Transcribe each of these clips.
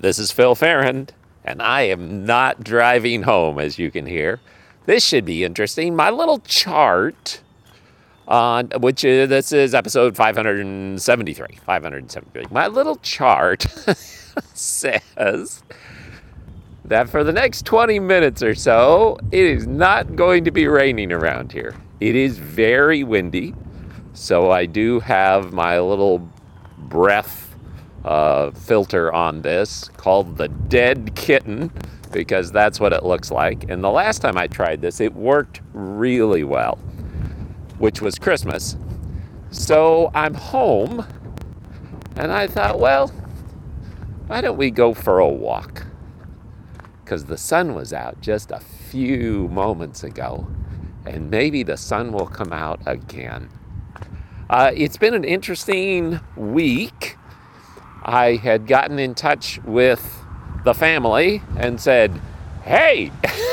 This is Phil Farron, and I am not driving home, as you can hear. This should be interesting. My little chart on this is episode 573. My little chart says that for the next 20 minutes or so, it is not going to be raining around here. It is very windy, so I do have my little breath filter on this called the Dead Kitten, because that's what it looks like. And the last time I tried this, it worked really well, which was Christmas. So I'm home, and I thought, well, why don't we go for a walk? Because the sun was out just a few moments ago, and maybe the sun will come out again. It's been an interesting week. I had gotten in touch with the family and said, hey,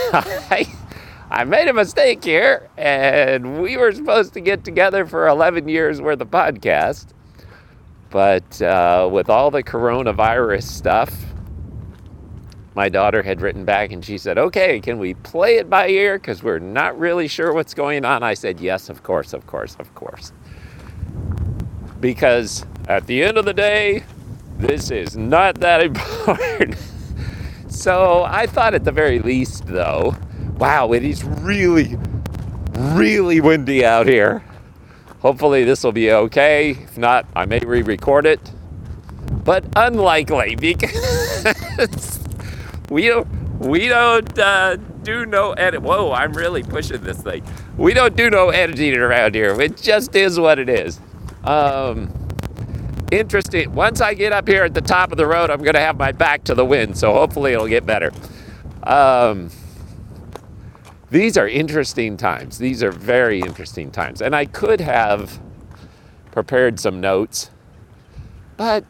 I made a mistake here, and we were supposed to get together for 11 years worth of podcast. But with all the coronavirus stuff, my daughter had written back and she said, okay, can we play it by ear? Because we're not really sure what's going on. I said, yes, of course. Because at the end of the day, this is not that important. So I thought at the very least, though, wow, it is really, really windy out here. Hopefully this will be okay. If not, I may re-record it. But unlikely, because we don't do no edit. Whoa, I'm really pushing this thing. We don't do no editing around here. It just is what it is. Interesting. Once I get up here at the top of the road, I'm going to have my back to the wind, so hopefully it'll get better. These are interesting times. These are very interesting times. And I could have prepared some notes, but,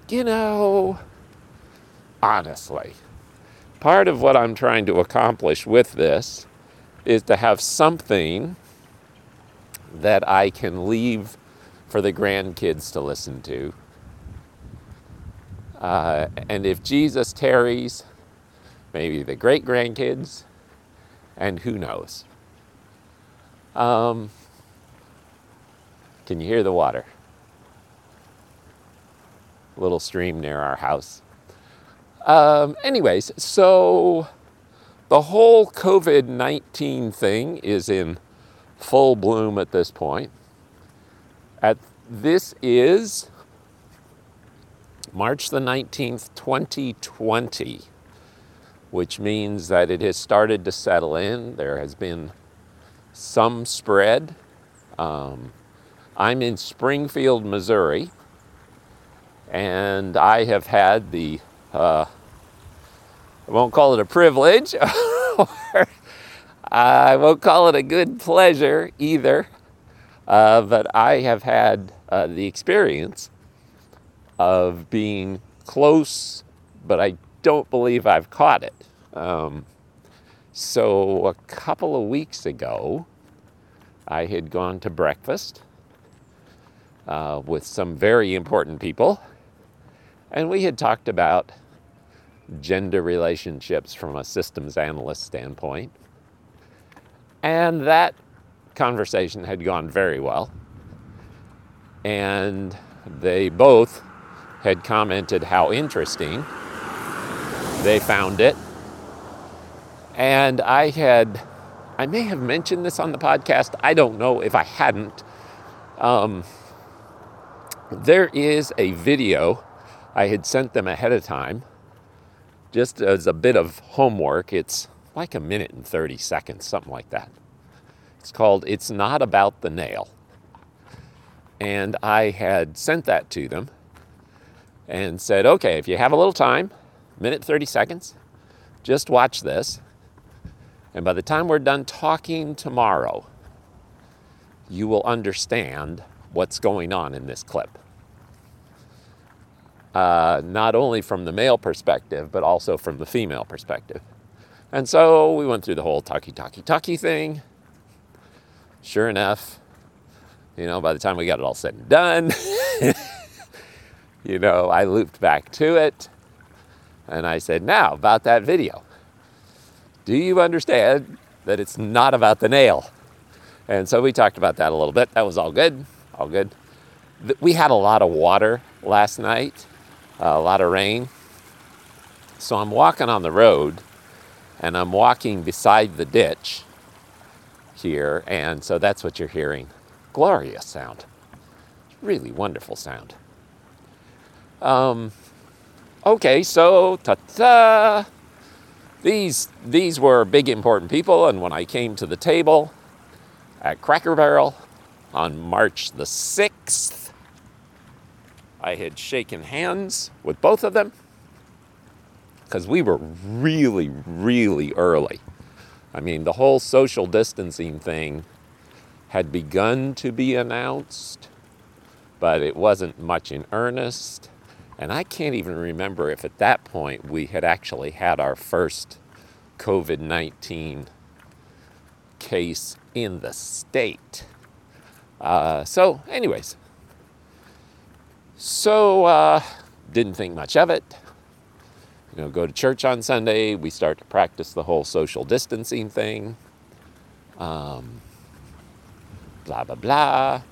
honestly, part of what I'm trying to accomplish with this is to have something that I can leave for the grandkids to listen to. And if Jesus tarries, maybe the great-grandkids, and who knows. Can you hear the water? A little stream near our house. Anyways, so the whole COVID-19 thing is in full bloom at this point. This is March the 19th, 2020, which means that it has started to settle in. There has been some spread. I'm in Springfield, Missouri, and I have had the, I won't call it a privilege, or I won't call it a good pleasure either, but I have had the experience of being close, but I don't believe I've caught it. So a couple of weeks ago, I had gone to breakfast with some very important people, and we had talked about gender relationships from a systems analyst standpoint. And that conversation had gone very well. And they both had commented how interesting they found it. And I may have mentioned this on the podcast. I don't know if I hadn't. There is a video I had sent them ahead of time, just as a bit of homework. It's like 1 minute and 30 seconds, something like that. It's called It's Not About the Nail. And I had sent that to them and said, okay, if you have a little time, 1 minute, 30 seconds, just watch this. And by the time we're done talking tomorrow, you will understand what's going on in this clip. Not only from the male perspective, but also from the female perspective. And so we went through the whole talkie thing. Sure enough, by the time we got it all said and done, I looped back to it. And I said, now, about that video. Do you understand that it's not about the nail? And so we talked about that a little bit. That was all good, all good. We had a lot of water last night, a lot of rain. So I'm walking on the road, and I'm walking beside the ditch here, and so that's what you're hearing. Glorious sound. Really wonderful sound. Okay, so ta-ta. These were big important people, and when I came to the table at Cracker Barrel on March the 6th, I had shaken hands with both of them because we were really, really early. I mean, the whole social distancing thing had begun to be announced, but it wasn't much in earnest. And I can't even remember if at that point we had actually had our first COVID-19 case in the state. So didn't think much of it. Go to church on Sunday. We start to practice the whole social distancing thing. Blah, blah, blah.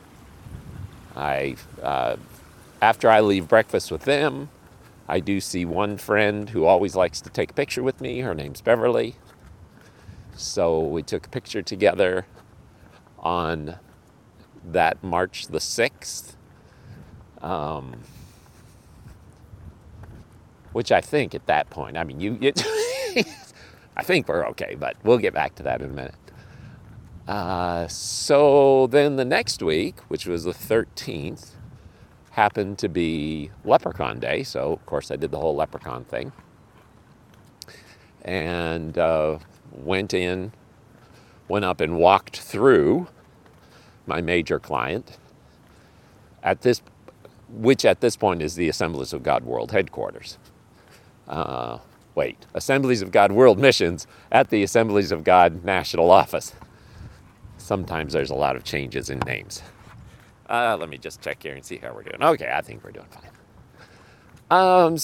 After I leave breakfast with them, I do see one friend who always likes to take a picture with me. Her name's Beverly. So we took a picture together on that March the 6th. Which I think at that point, I mean, I think we're okay, but we'll get back to that in a minute. So then the next week, which was the 13th, happened to be Leprechaun Day. So, of course, I did the whole leprechaun thing. And went up and walked through my major client, which at this point is the Assemblies of God World Headquarters. Assemblies of God World Missions at the Assemblies of God National Office. Sometimes there's a lot of changes in names. Let me just check here and see how we're doing. Okay, I think we're doing fine.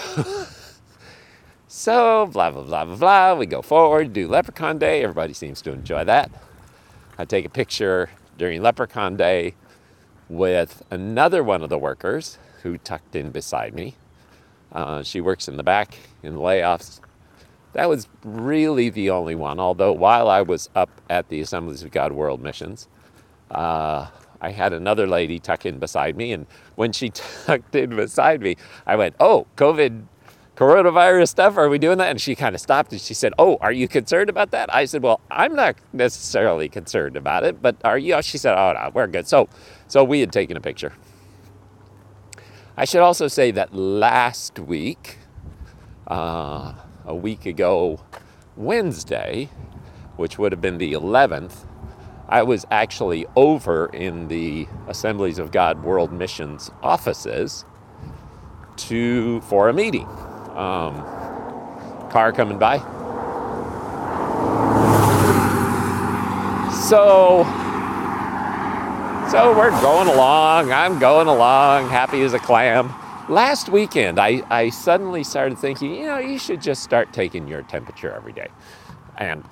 So blah, blah, blah, blah, blah. We go forward, do Leprechaun Day. Everybody seems to enjoy that. I take a picture during Leprechaun Day with another one of the workers who tucked in beside me. She works in the back in the layoffs. That was really the only one, although while I was up at the Assemblies of God World Missions, I had another lady tuck in beside me, and when she tucked in beside me, I went, "Oh, coronavirus stuff, are we doing that?" And she kind of stopped and she said, "Oh, are you concerned about that?" I said, "Well, I'm not necessarily concerned about it, but are you?" She said, "Oh, no, we're good." So we had taken a picture. I should also say that last week, a week ago, Wednesday, which would have been the 11th, I was actually over in the Assemblies of God World Missions offices for a meeting. Car coming by. So we're going along. I'm going along, happy as a clam. Last weekend, I suddenly started thinking, you should just start taking your temperature every day. And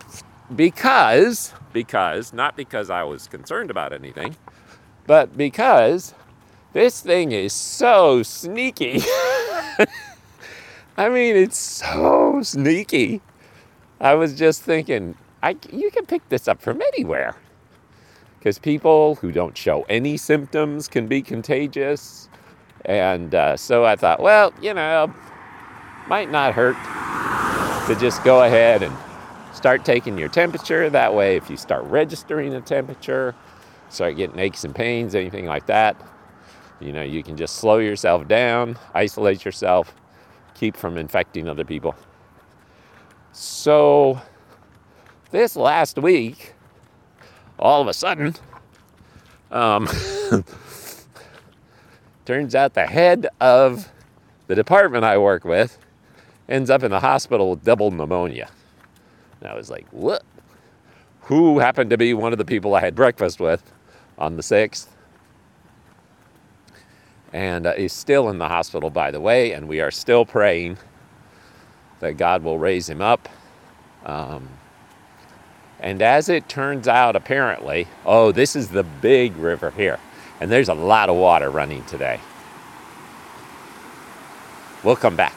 not because I was concerned about anything, but because this thing is so sneaky. I mean, it's so sneaky. I was just thinking, you can pick this up from anywhere. Because people who don't show any symptoms can be contagious. And so I thought, well, might not hurt to just go ahead and start taking your temperature. That way, if you start registering a temperature, start getting aches and pains, anything like that, you can just slow yourself down, isolate yourself, keep from infecting other people. So this last week, all of a sudden, turns out the head of the department I work with ends up in the hospital with double pneumonia. And I was like, what? Who happened to be one of the people I had breakfast with on the 6th. And is still in the hospital, by the way, and we are still praying that God will raise him up. And as it turns out, apparently, this is the big river here. And there's a lot of water running today. We'll come back.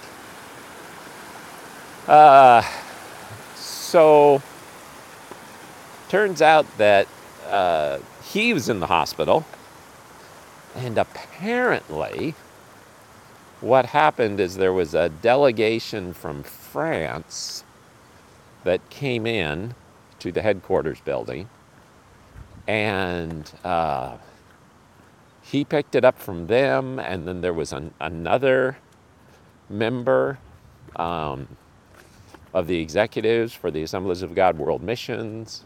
So, turns out that he was in the hospital. And apparently, what happened is there was a delegation from France that came in to the headquarters building, and he picked it up from them, and then there was another member of the executives for the Assemblies of God World Missions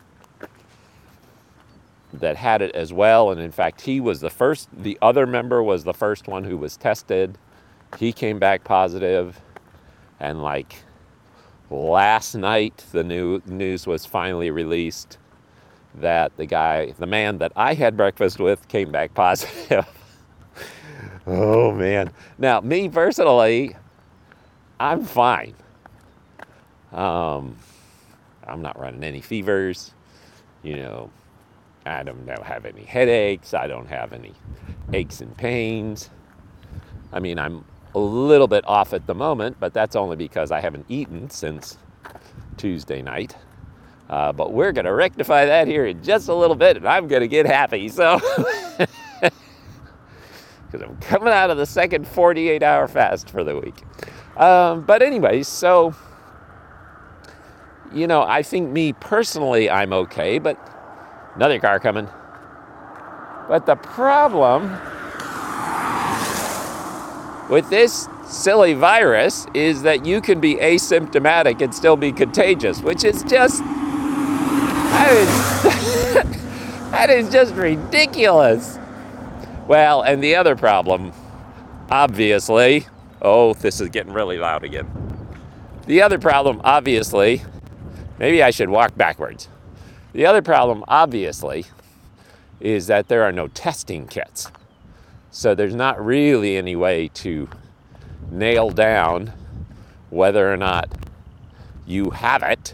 that had it as well, and in fact he was the other member was the first one who was tested. He came back positive, and last night, the news was finally released that the man that I had breakfast with came back positive. Oh, man. Now, me personally, I'm fine. I'm not running any fevers. I don't have any headaches. I don't have any aches and pains. I mean, I'm a little bit off at the moment, but that's only because I haven't eaten since Tuesday night. But we're going to rectify that here in just a little bit, and I'm going to get happy. So, because I'm coming out of the second 48-hour fast for the week. But anyways, so, I think me personally, I'm okay, but another car coming. But the problem with this silly virus is that you can be asymptomatic and still be contagious, which is just, that is just ridiculous. Well, and the other problem, obviously, this is getting really loud again. The other problem, obviously, maybe I should walk backwards. The other problem, obviously, is that there are no testing kits. So there's not really any way to nail down whether or not you have it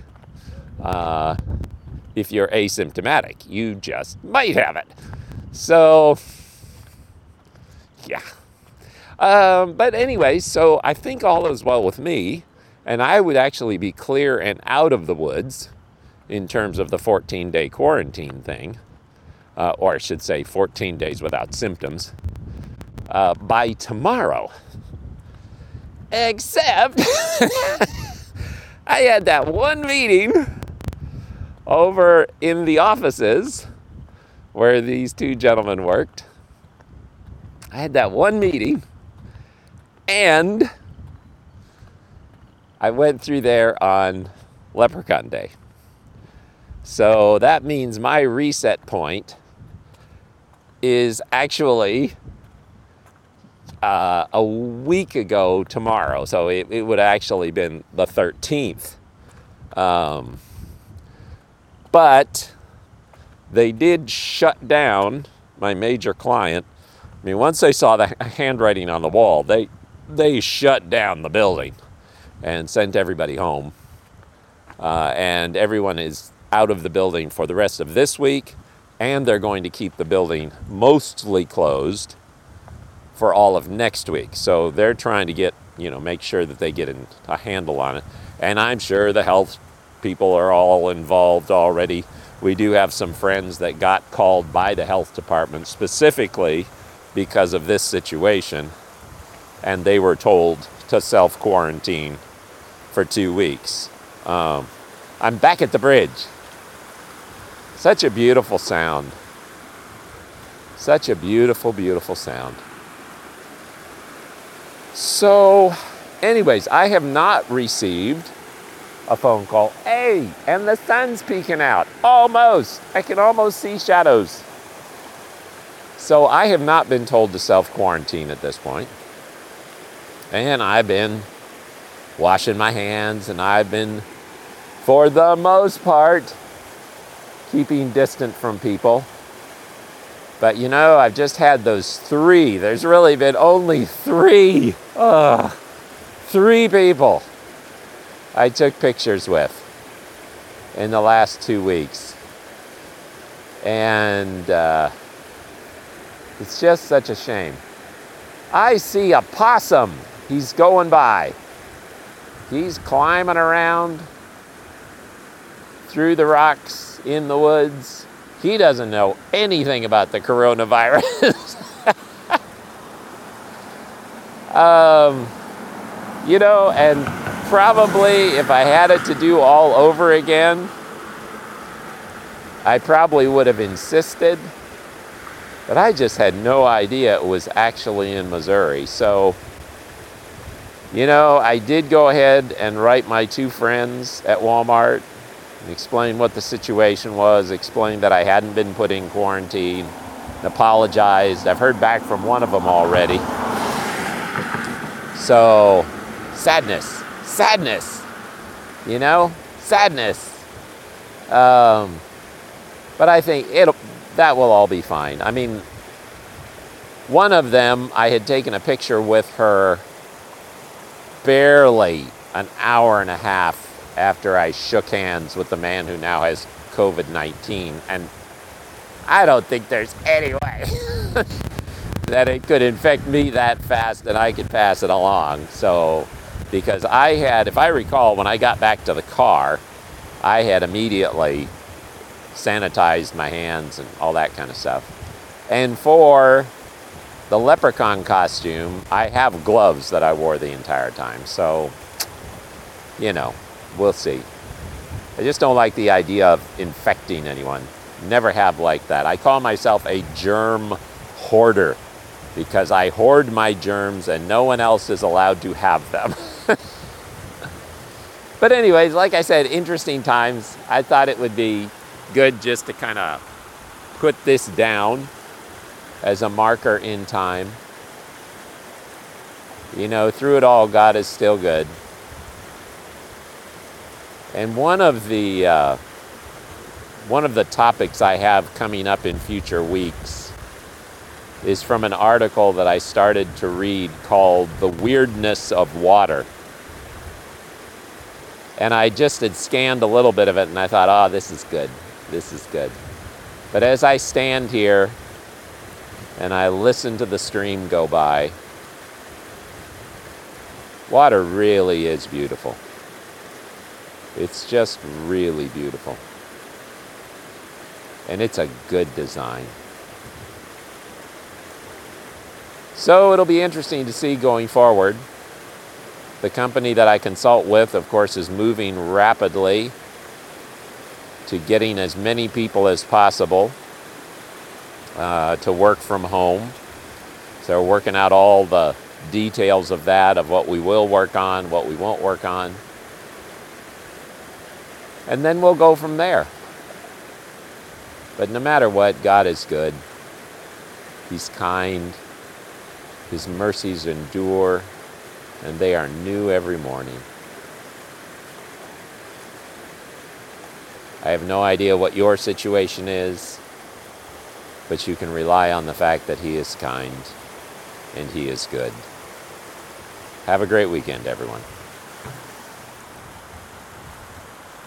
if you're asymptomatic. You just might have it. So, yeah. But anyway, so I think all is well with me, and I would actually be clear and out of the woods in terms of the 14-day quarantine thing, or I should say 14 days without symptoms, by tomorrow. Except I had that one meeting over in the offices where these two gentlemen worked. I had that one meeting, and I went through there on Leprechaun Day. So that means my reset point is actually a week ago tomorrow. So it would have actually been the 13th. But they did shut down my major client. I mean, once they saw the handwriting on the wall, they shut down the building and sent everybody home. And everyone is out of the building for the rest of this week, and they're going to keep the building mostly closed for all of next week. So they're trying to get, make sure that they get a handle on it. And I'm sure the health people are all involved already. We do have some friends that got called by the health department specifically because of this situation, and they were told to self-quarantine for 2 weeks. I'm back at the bridge. Such a beautiful sound. Such a beautiful, beautiful sound. So, anyways, I have not received a phone call. Hey, and the sun's peeking out. Almost. I can almost see shadows. So I have not been told to self-quarantine at this point. And I've been washing my hands, and I've been, for the most part, keeping distant from people. But I've just had those 3. There's really been only 3. 3 people I took pictures with in the last 2 weeks. And it's just such a shame. I see a possum. He's going by. He's climbing around through the rocks in the woods. He doesn't know anything about the coronavirus. And probably if I had it to do all over again, I probably would have insisted, but I just had no idea it was actually in Missouri. So, I did go ahead and write my 2 friends at Walmart and explain what the situation was, explain that I hadn't been put in quarantine, apologized. I've heard back from one of them already. So, sadness, sadness. But I think that will all be fine. I mean, one of them, I had taken a picture with her barely an hour and a half after I shook hands with the man who now has COVID-19. And I don't think there's any way that it could infect me that fast and I could pass it along. So, because I had, if I recall, when I got back to the car, I had immediately sanitized my hands and all that kind of stuff. And for the leprechaun costume, I have gloves that I wore the entire time. So, we'll see. I just don't like the idea of infecting anyone. Never have liked that. I call myself a germ hoarder because I hoard my germs and no one else is allowed to have them. But anyways, like I said, interesting times. I thought it would be good just to kind of put this down as a marker in time. Through it all, God is still good. And one of the topics I have coming up in future weeks is from an article that I started to read called "The Weirdness of Water." And I just had scanned a little bit of it and I thought, this is good. This is good. But as I stand here and I listen to the stream go by, water really is beautiful. It's just really beautiful. And it's a good design. So it'll be interesting to see going forward. The company that I consult with, of course, is moving rapidly to getting as many people as possible to work from home. So we're working out all the details of that, of what we will work on, what we won't work on. And then we'll go from there. But no matter what, God is good. He's kind. His mercies endure, and they are new every morning. I have no idea what your situation is, but you can rely on the fact that He is kind and He is good. Have a great weekend, everyone.